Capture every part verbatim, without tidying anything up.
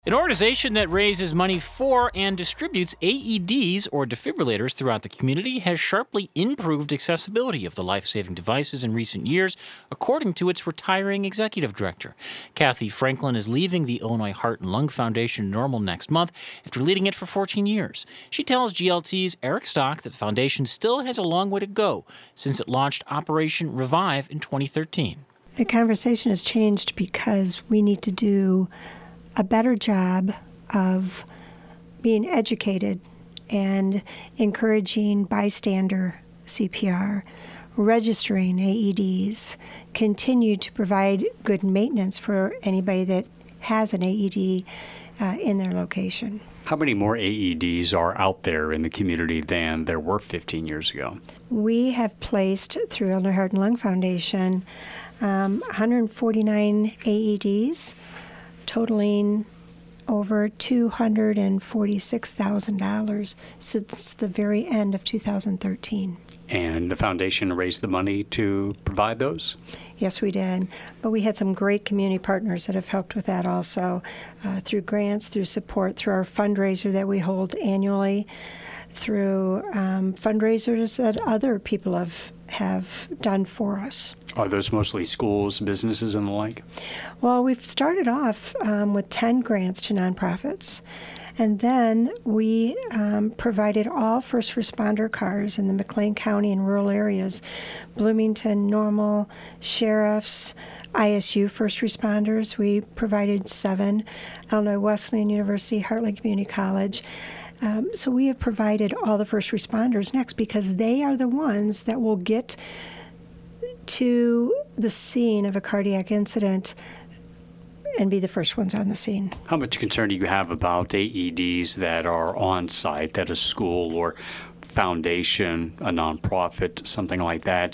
An organization that raises money for and distributes A E Ds or defibrillators throughout the community has sharply improved accessibility of the life-saving devices in recent years, according to its retiring executive director. Kathy Franklin is leaving the Illinois Heart and Lung Foundation Normal next month after leading it for fourteen years. She tells G L T's Eric Stock that the foundation still has a long way to go since it launched Operation Revive in twenty thirteen. The conversation has changed because we need to do a better job of being educated and encouraging bystander C P R, registering A E Ds, continue to provide good maintenance for anybody that has an A E D uh, in their location. How many more A E Ds are out there in the community than there were fifteen years ago? We have placed, through Illinois Heart and Lung Foundation, um, one hundred forty-nine A E Ds, totaling over two hundred forty-six thousand dollars since the very end of two thousand thirteen. And the foundation raised the money to provide those? Yes, we did. But we had some great community partners that have helped with that also, uh, through grants, through support, through our fundraiser that we hold annually, through um, fundraisers that other people have have done for us. Are those mostly schools, businesses, and the like? Well, we've started off um, with ten grants to nonprofits. And then we um, provided all first responder cars in the McLean County and rural areas, Bloomington, Normal, sheriffs, I S U first responders. We provided seven, Illinois Wesleyan University, Heartland Community College. Um, so we have provided all the first responders next because they are the ones that will get to the scene of a cardiac incident and be the first ones on the scene. How much concern do you have about A E Ds that are on site at a school or foundation, a nonprofit, something like that?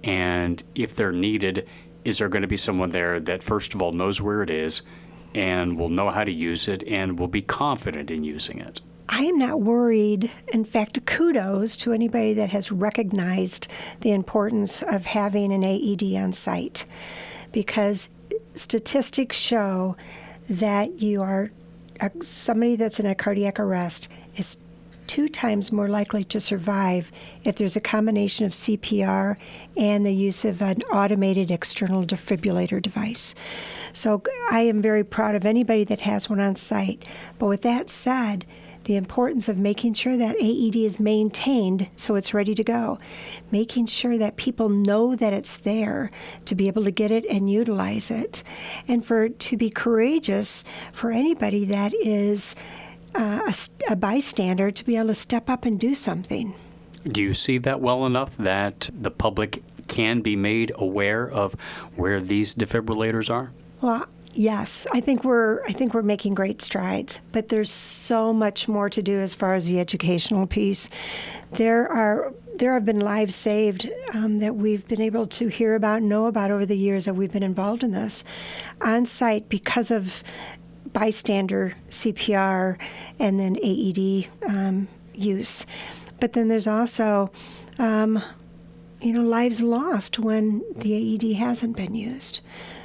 And if they're needed, is there going to be someone there that, first of all, knows where it is and will know how to use it and will be confident in using it? I am not worried. In fact, kudos to anybody that has recognized the importance of having an A E D on site, because statistics show that you are uh, somebody that's in a cardiac arrest is two times more likely to survive if there's a combination of C P R and the use of an automated external defibrillator device. So I am very proud of anybody that has one on site. But with that said, the importance of making sure that A E D is maintained so it's ready to go, making sure that people know that it's there to be able to get it and utilize it, and for to be courageous for anybody that is uh, a, a bystander to be able to step up and do something. Do you see that well enough that the public can be made aware of where these defibrillators are? Well, yes, I think we're I think we're making great strides, but there's so much more to do as far as the educational piece. There are there have been lives saved um, that we've been able to hear about and know about over the years that we've been involved in this on site because of bystander C P R and then A E D um, use. But then there's also um, you know lives lost when the A E D hasn't been used.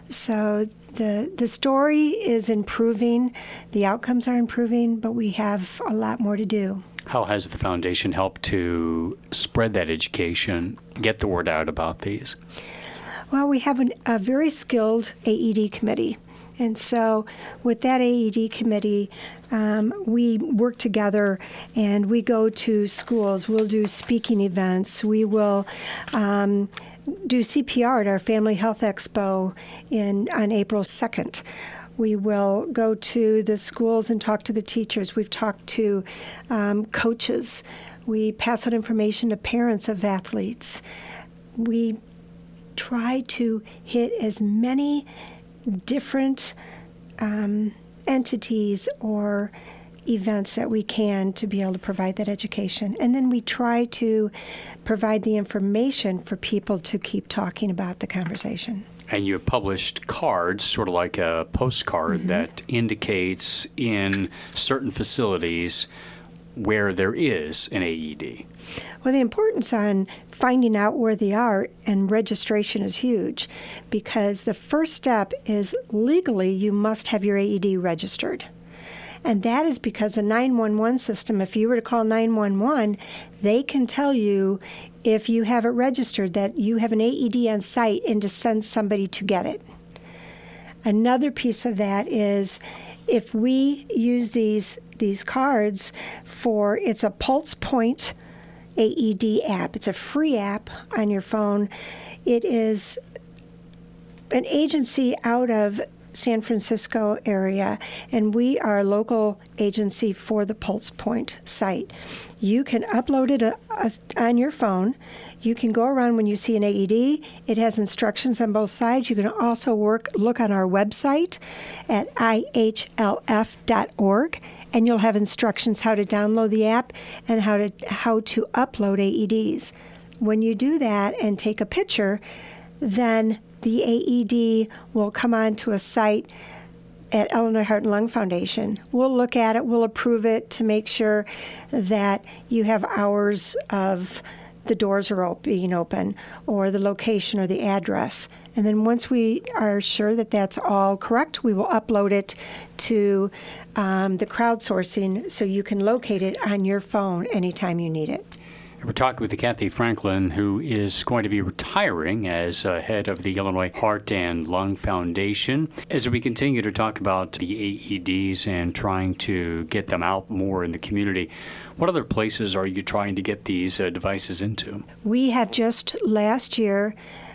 So the the story is improving, the outcomes are improving, but we have a lot more to do. How has the foundation helped to spread that education, get the word out about these? Well, we have an, a very skilled A E D committee. And so with that A E D committee, um, we work together and we go to schools. We'll do speaking events. We will um, do C P R at our Family Health Expo in on April second. We will go to the schools and talk to the teachers. We've talked to um, coaches. We pass out information to parents of athletes. We try to hit as many different um, entities or events that we can to be able to provide that education. And then we try to provide the information for people to keep talking about the conversation. And you have published cards, sort of like a postcard, mm-hmm. that indicates in certain facilities where there is an A E D. Well, the importance on finding out where they are and registration is huge, because the first step is legally you must have your A E D registered. And that is because the nine one one system, if you were to call nine one one, they can tell you if you have it registered that you have an A E D on site and to send somebody to get it. Another piece of that is if we use these these cards for, it's a Pulse Point A E D app. It's a free app on your phone. It is an agency out of San Francisco area, and we are a local agency for the Pulse Point site. You can upload it a, a, on your phone. You can go around when you see an A E D. It has instructions on both sides. You can also work look on our website at I H L F dot org, and you'll have instructions how to download the app and how to how to upload A E Ds. When you do that and take a picture, then the A E D will come onto a site at Illinois Heart and Lung Foundation. We'll look at it, we'll approve it to make sure that you have hours of the doors are op- being open, or the location or the address. And then once we are sure that that's all correct, we will upload it to um, the crowdsourcing so you can locate it on your phone anytime you need it. We're talking with Kathy Franklin, who is going to be retiring as uh, head of the Illinois Heart and Lung Foundation. As we continue to talk about the A E Ds and trying to get them out more in the community, what other places are you trying to get these uh, devices into? We have just last year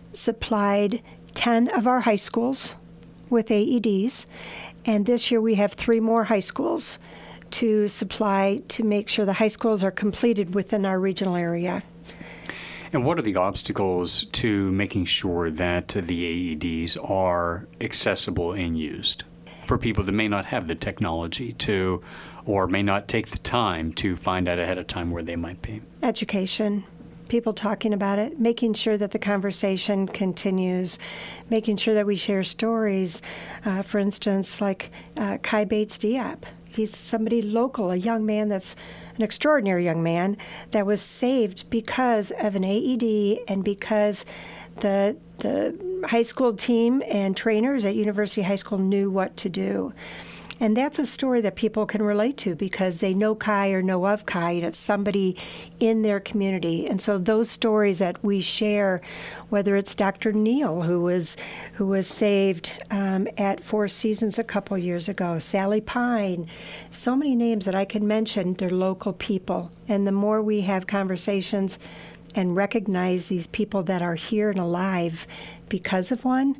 supplied ten of our high schools with A E Ds, and this year we have three more high schools to supply to make sure the high schools are completed within our regional area. And what are the obstacles to making sure that the A E Ds are accessible and used for people that may not have the technology to, or may not take the time to find out ahead of time where they might be? Education, people talking about it, making sure that the conversation continues, making sure that we share stories. Uh, for instance, like uh, Kai Bates-Diop. He's somebody local, a young man that's an extraordinary young man that was saved because of an A E D and because the the high school team and trainers at University High School knew what to do. And that's a story that people can relate to because they know Kai or know of Kai, and it's somebody in their community. And so those stories that we share, whether it's Doctor Neal, who was who was saved um, at Four Seasons a couple years ago, Sally Pine, so many names that I can mention, they're local people. And the more we have conversations and recognize these people that are here and alive because of one,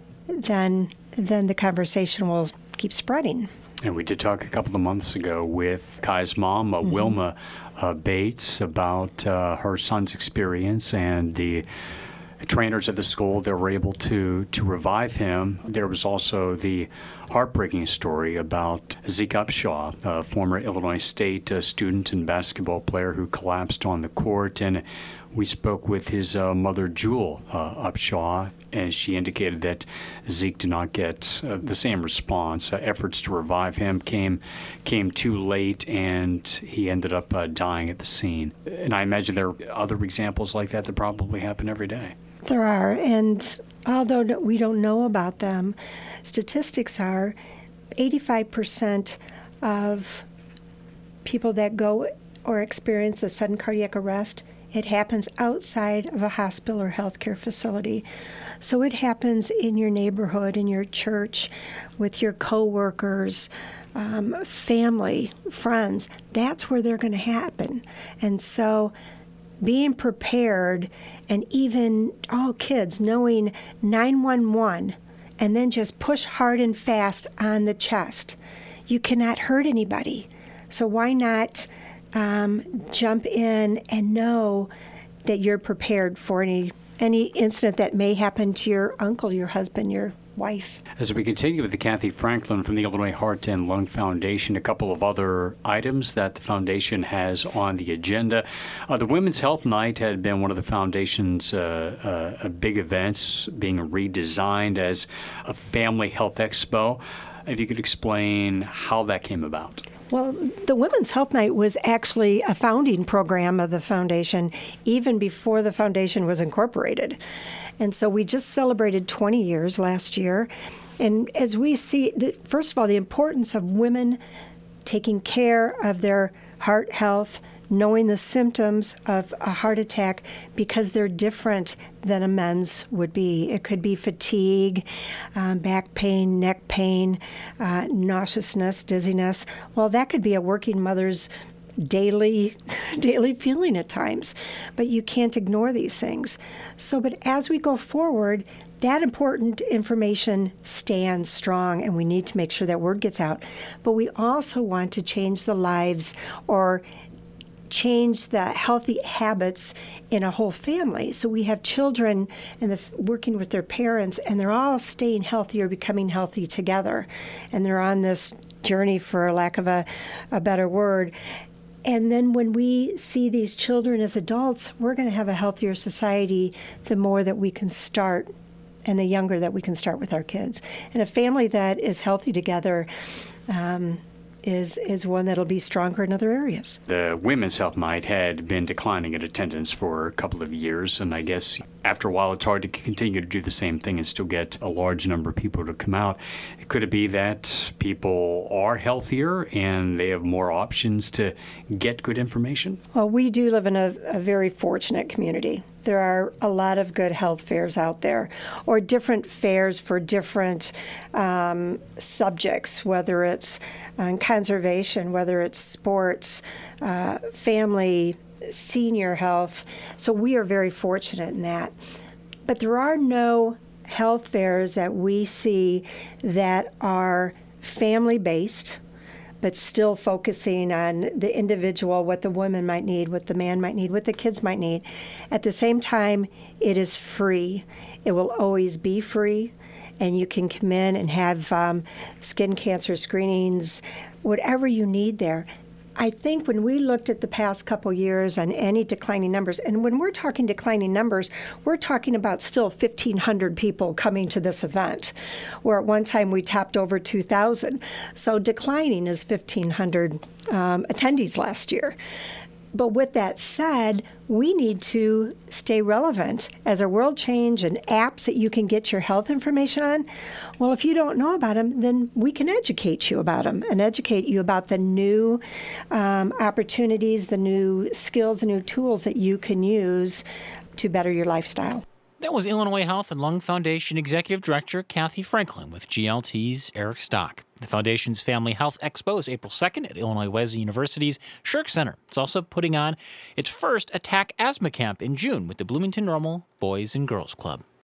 then then the conversation will keep spreading. And we did talk a couple of months ago with Kai's mom, uh, mm-hmm. Wilma uh, Bates, about uh, her son's experience and the trainers at the school that were able to, to revive him. There was also the heartbreaking story about Zeke Upshaw, a former Illinois State uh, student and basketball player who collapsed on the court. And we spoke with his uh, mother, Jewel uh, Upshaw, and she indicated that Zeke did not get uh, the same response. Uh, efforts to revive him came came too late, and he ended up uh, dying at the scene. And I imagine there are other examples like that that probably happen every day. There are, and although we don't know about them, statistics are eighty-five percent of people that go or experience a sudden cardiac arrest, it happens outside of a hospital or healthcare facility. So it happens in your neighborhood, in your church, with your coworkers, um, family, friends. That's where they're going to happen. And so being prepared, and even all kids knowing nine one one, and then just push hard and fast on the chest. You cannot hurt anybody. So why not um, jump in and know that you're prepared for any any incident that may happen to your uncle, your husband, your wife. As we continue with the Kathy Franklin from the Illinois Heart and Lung Foundation, a couple of other items that the foundation has on the agenda. Uh, the Women's Health Night had been one of the foundation's uh, uh, big events, being redesigned as a family health expo. If you could explain how that came about. Well, the Women's Health Night was actually a founding program of the foundation even before the foundation was incorporated. And so we just celebrated twenty years last year. And as we see, the, first of all, the importance of women taking care of their heart health, knowing the symptoms of a heart attack because they're different than a men's would be. It could be fatigue, um, back pain, neck pain, uh, nauseousness, dizziness. Well, that could be a working mother's daily daily feeling at times, but you can't ignore these things. So, but as we go forward, that important information stands strong, and we need to make sure that word gets out. But we also want to change the lives or change the healthy habits in a whole family. So we have children and the, working with their parents, and they're all staying healthy or becoming healthy together. And they're on this journey, for lack of a, a better word. And then when we see these children as adults, we're going to have a healthier society the more that we can start, and the younger that we can start with our kids. And a family that is healthy together um, is is one that'll be stronger in other areas. The Women's Health Night had been declining in attendance for a couple of years, and I guess after a while it's hard to continue to do the same thing and still get a large number of people to come out. Could it be that people are healthier and they have more options to get good information? Well, we do live in a, a very fortunate community. There are a lot of good health fairs out there, or different fairs for different um, subjects, whether it's uh, conservation, whether it's sports, uh, family, senior health. So we are very fortunate in that. But there are no health fairs that we see that are family-based, but still focusing on the individual, what the woman might need, what the man might need, what the kids might need. At the same time, it is free. It will always be free, and you can come in and have um, skin cancer screenings, whatever you need there. I think when we looked at the past couple years on any declining numbers, and when we're talking declining numbers, we're talking about still fifteen hundred people coming to this event, where at one time we topped over two thousand. So declining is fifteen hundred um, attendees last year. But with that said, we need to stay relevant. As our world change and apps that you can get your health information on, well, if you don't know about them, then we can educate you about them and educate you about the new um, opportunities, the new skills, the new tools that you can use to better your lifestyle. That was Illinois Health and Lung Foundation Executive Director Kathy Franklin with G L T's Eric Stock. The Foundation's Family Health Expo is April second at Illinois Wesleyan University's Shirk Center. It's also putting on its first Attack Asthma Camp in June with the Bloomington Normal Boys and Girls Club.